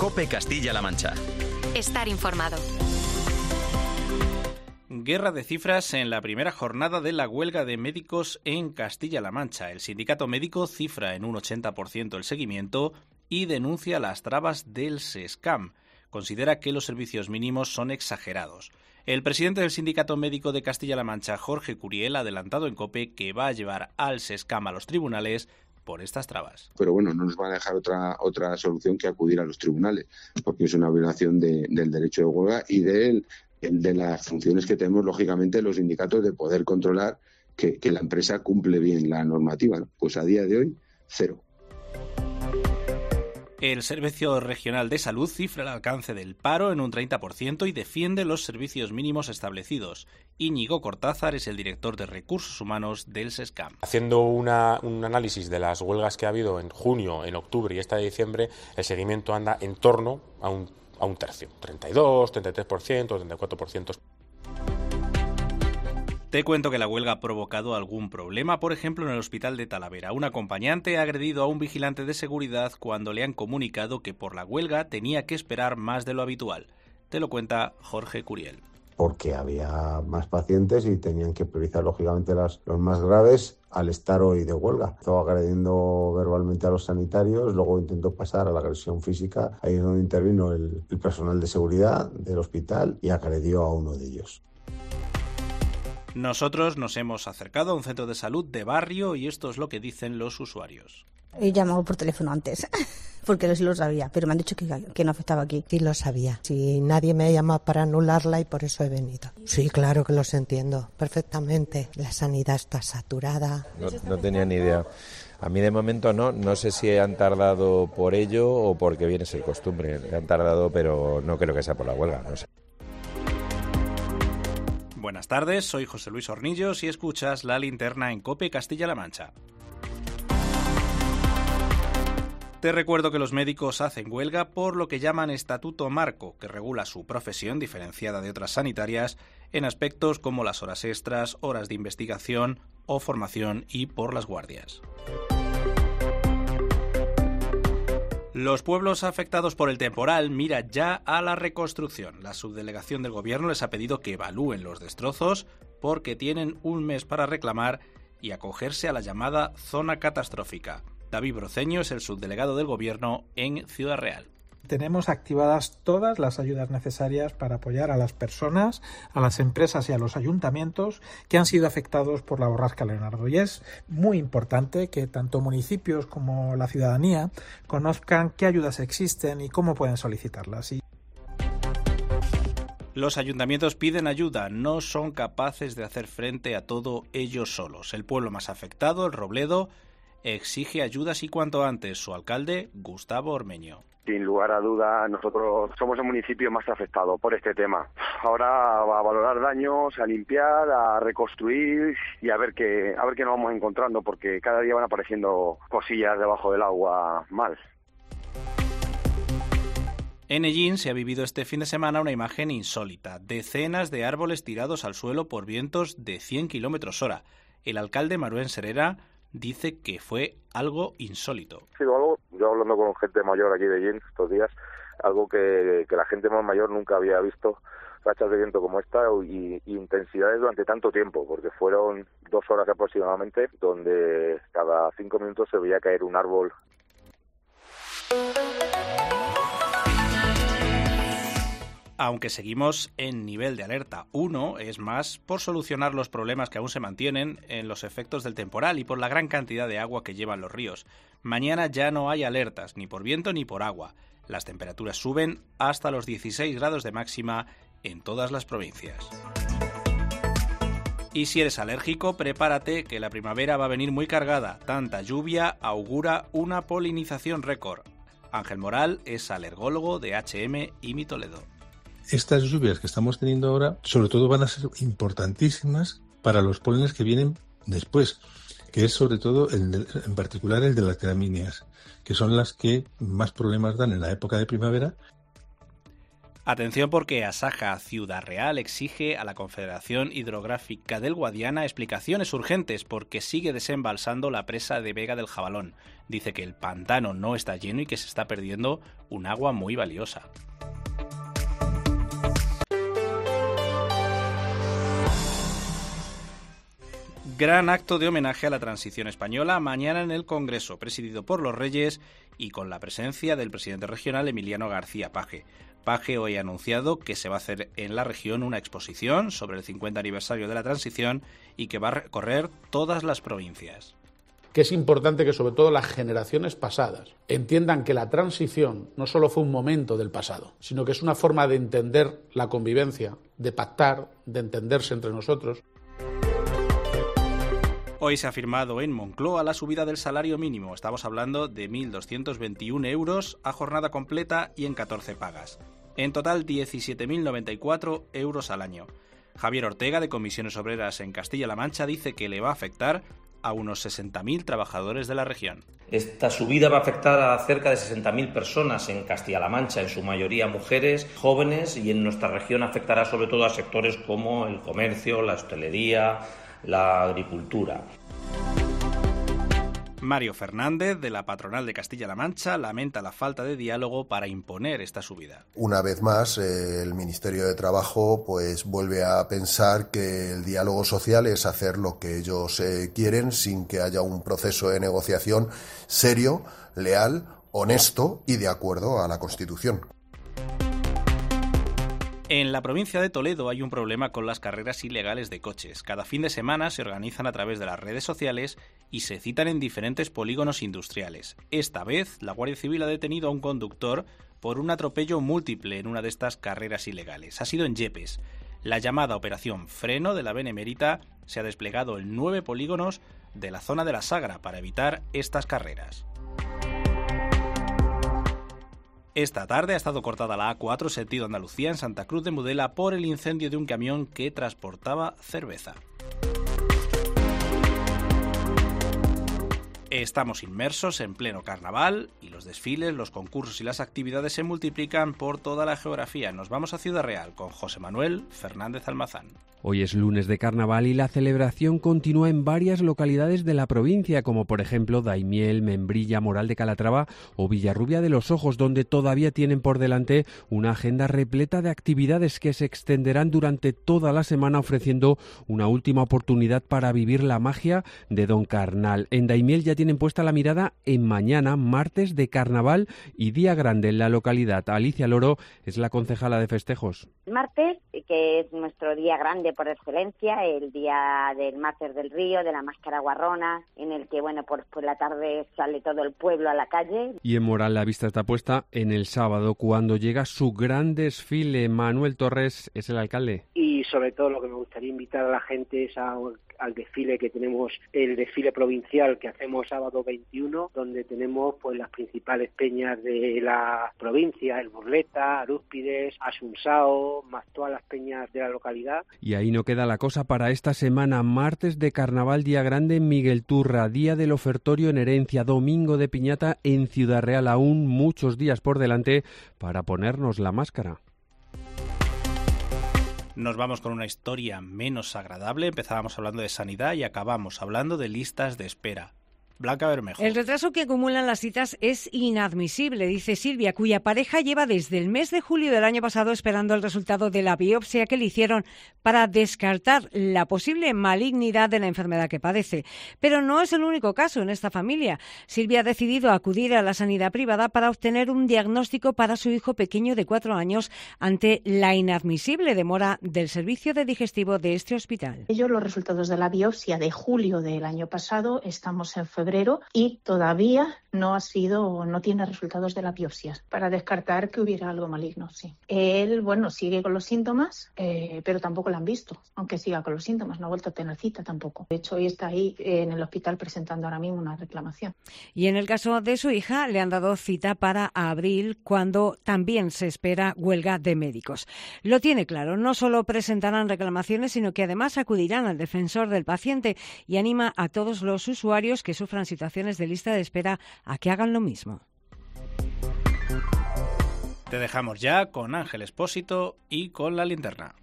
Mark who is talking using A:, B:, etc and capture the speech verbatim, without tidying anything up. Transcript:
A: COPE Castilla-La Mancha.
B: Estar informado.
C: Guerra de cifras en la primera jornada de la huelga de médicos en Castilla-La Mancha. El sindicato médico cifra en un ochenta por ciento el seguimiento y denuncia las trabas del SESCAM. Considera que los servicios mínimos son exagerados. El presidente del Sindicato Médico de Castilla-La Mancha, Jorge Curiel, ha adelantado en COPE que va a llevar al SESCAM a los tribunales por estas trabas.
D: Pero bueno, no nos van a dejar otra otra solución que acudir a los tribunales, porque es una violación de, del derecho de huelga y de, de las funciones que tenemos, lógicamente, los sindicatos de poder controlar que, que la empresa cumple bien la normativa, ¿no? Pues a día de hoy, cero.
C: El Servicio Regional de Salud cifra el alcance del paro en un treinta por ciento y defiende los servicios mínimos establecidos. Íñigo Cortázar es el director de Recursos Humanos del SESCAM.
E: Haciendo una, un análisis de las huelgas que ha habido en junio, en octubre y esta de diciembre, el seguimiento anda en torno a un, a un tercio, treinta y dos, treinta y tres por ciento, treinta y cuatro por ciento.
C: Te cuento que la huelga ha provocado algún problema, por ejemplo, en el hospital de Talavera. Un acompañante ha agredido a un vigilante de seguridad cuando le han comunicado que por la huelga tenía que esperar más de lo habitual. Te lo cuenta Jorge Curiel.
F: Porque había más pacientes y tenían que priorizar, lógicamente, las, los más graves al estar hoy de huelga. Estaba agrediendo verbalmente a los sanitarios, luego intentó pasar a la agresión física. Ahí es donde intervino el, el personal de seguridad del hospital y agredió a uno de ellos.
C: Nosotros nos hemos acercado a un centro de salud de barrio y esto es lo que dicen los usuarios.
G: He llamado por teléfono antes, porque no sí lo sabía, pero me han dicho que, que no afectaba aquí.
H: Sí lo sabía. Si nadie me ha llamado para anularla y por eso he venido. Sí, claro que los entiendo perfectamente. La sanidad está saturada.
I: No, no tenía ni idea. A mí de momento no, no sé si han tardado por ello o porque viene a ser costumbre. Han tardado, pero no creo que sea por la huelga, no sé.
C: Buenas tardes, soy José Luis Hornillos y escuchas La Linterna en COPE Castilla-La Mancha. Te recuerdo que los médicos hacen huelga por lo que llaman Estatuto Marco, que regula su profesión diferenciada de otras sanitarias en aspectos como las horas extras, horas de investigación o formación y por las guardias. Los pueblos afectados por el temporal miran ya a la reconstrucción. La subdelegación del Gobierno les ha pedido que evalúen los destrozos porque tienen un mes para reclamar y acogerse a la llamada zona catastrófica. David Broceño es el subdelegado del Gobierno en Ciudad Real.
J: Tenemos activadas todas las ayudas necesarias para apoyar a las personas, a las empresas y a los ayuntamientos que han sido afectados por la borrasca Leonardo. Y es muy importante que tanto municipios como la ciudadanía conozcan qué ayudas existen y cómo pueden solicitarlas. Y
C: los ayuntamientos piden ayuda, no son capaces de hacer frente a todo ellos solos. El pueblo más afectado, el Robledo, exige ayudas y cuanto antes. Su alcalde, Gustavo Ormeño.
K: Sin lugar a duda, nosotros somos el municipio más afectado por este tema. Ahora a valorar daños, a limpiar, a reconstruir y a ver qué, a ver qué nos vamos encontrando, porque cada día van apareciendo cosillas debajo del agua mal.
C: En Ellín se ha vivido este fin de semana una imagen insólita. Decenas de árboles tirados al suelo por vientos de cien kilómetros hora. El alcalde Manuel Serera dice que fue algo insólito.
L: Ha sido algo, yo hablando con gente mayor aquí de Ellín estos días, algo que, que la gente más mayor nunca había visto, rachas de viento como esta y, y intensidades durante tanto tiempo, porque fueron dos horas aproximadamente, donde cada cinco minutos se veía caer un árbol.
C: Aunque seguimos en nivel de alerta uno, es más por solucionar los problemas que aún se mantienen en los efectos del temporal y por la gran cantidad de agua que llevan los ríos. Mañana ya no hay alertas, ni por viento ni por agua. Las temperaturas suben hasta los dieciséis grados de máxima en todas las provincias. Y si eres alérgico, prepárate que la primavera va a venir muy cargada. Tanta lluvia augura una polinización récord. Ángel Moral es alergólogo de H M I M I Toledo.
M: Estas lluvias que estamos teniendo ahora, sobre todo van a ser importantísimas para los pólenes que vienen después, que es sobre todo, el de, en particular, el de las gramíneas, que son las que más problemas dan en la época de primavera.
C: Atención porque Asaja Ciudad Real exige a la Confederación Hidrográfica del Guadiana explicaciones urgentes porque sigue desembalsando la presa de Vega del Jabalón. Dice que el pantano no está lleno y que se está perdiendo un agua muy valiosa. Gran acto de homenaje a la transición española mañana en el Congreso, presidido por los Reyes y con la presencia del presidente regional Emiliano García Paje. Paje hoy ha anunciado que se va a hacer en la región una exposición sobre el cincuenta aniversario de la transición y que va a recorrer todas las provincias.
A: Que es importante que sobre todo las generaciones pasadas entiendan que la transición no solo fue un momento del pasado, sino que es una forma de entender la convivencia, de pactar, de entenderse entre nosotros.
C: Hoy se ha firmado en Moncloa la subida del salario mínimo. Estamos hablando de mil doscientos veintiún euros a jornada completa y en catorce pagas. En total, diecisiete mil noventa y cuatro euros al año. Javier Ortega, de Comisiones Obreras en Castilla-La Mancha, dice que le va a afectar a unos sesenta mil trabajadores de la región.
B: Esta subida va a afectar a cerca de sesenta mil personas en Castilla-La Mancha, en su mayoría mujeres, jóvenes, y en nuestra región afectará sobre todo a sectores como el comercio, la hostelería, la agricultura.
C: Mario Fernández, de la Patronal de Castilla-La Mancha, lamenta la falta de diálogo para imponer esta subida.
N: Una vez más, eh, el Ministerio de Trabajo pues vuelve a pensar que el diálogo social es hacer lo que ellos eh, quieren sin que haya un proceso de negociación serio, leal, honesto y de acuerdo a la Constitución.
C: En la provincia de Toledo hay un problema con las carreras ilegales de coches. Cada fin de semana se organizan a través de las redes sociales y se citan en diferentes polígonos industriales. Esta vez, la Guardia Civil ha detenido a un conductor por un atropello múltiple en una de estas carreras ilegales. Ha sido en Yepes. La llamada Operación Freno de la Benemérita se ha desplegado en nueve polígonos de la zona de la Sagra para evitar estas carreras. Esta tarde ha estado cortada la A cuatro sentido Andalucía en Santa Cruz de Mudela por el incendio de un camión que transportaba cerveza. Estamos inmersos en pleno carnaval y los desfiles, los concursos y las actividades se multiplican por toda la geografía. Nos vamos a Ciudad Real con José Manuel Fernández Almazán.
O: Hoy es lunes de carnaval y la celebración continúa en varias localidades de la provincia, como por ejemplo Daimiel, Membrilla, Moral de Calatrava o Villarrubia de los Ojos, donde todavía tienen por delante una agenda repleta de actividades que se extenderán durante toda la semana, ofreciendo una última oportunidad para vivir la magia de Don Carnal. En Daimiel ya tienen puesta la mirada en mañana, martes de carnaval y día grande en la localidad. Alicia Loro es la concejala de festejos.
P: Martes, que es nuestro día grande por excelencia, el día del Máster del Río, de la Máscara Guarrona, en el que, bueno, por, por la tarde sale todo el pueblo a la calle.
O: Y en Moral la vista está puesta en el sábado, cuando llega su gran desfile. Manuel Torres es el alcalde.
Q: Y sobre todo lo que me gustaría invitar a la gente es a, al desfile que tenemos, el desfile provincial que hacemos sábado veintiuno, donde tenemos pues las principales peñas de la provincia, el Burleta, Arúspides, Asunsao, más todas las peñas de la localidad.
O: Y ahí no queda la cosa para esta semana. Martes de carnaval, día grande en Miguel Turra, día del ofertorio en Herencia, domingo de piñata en Ciudad Real. Aún muchos días por delante para ponernos la máscara.
C: Nos vamos con una historia menos agradable. Empezábamos hablando de sanidad y acabamos hablando de listas de espera. Blanca Bermejo.
R: El retraso que acumulan las citas es inadmisible, dice Silvia, cuya pareja lleva desde el mes de julio del año pasado esperando el resultado de la biopsia que le hicieron para descartar la posible malignidad de la enfermedad que padece. Pero no es el único caso en esta familia. Silvia ha decidido acudir a la sanidad privada para obtener un diagnóstico para su hijo pequeño de cuatro años ante la inadmisible demora del servicio de digestivo de este hospital.
S: Ellos los resultados de la biopsia de julio del año pasado, estamos en febrero y todavía no ha sido, no tiene resultados de la biopsia para descartar que hubiera algo maligno, sí. Él, bueno, sigue con los síntomas, eh, pero tampoco lo han visto, aunque siga con los síntomas, no ha vuelto a tener cita tampoco. De hecho, hoy está ahí en el hospital presentando ahora mismo una reclamación.
R: Y en el caso de su hija, le han dado cita para abril, cuando también se espera huelga de médicos. Lo tiene claro, no solo presentarán reclamaciones, sino que además acudirán al defensor del paciente y anima a todos los usuarios que sufran situaciones de lista de espera a que hagan lo mismo.
C: Te dejamos ya con Ángel Expósito y con la linterna.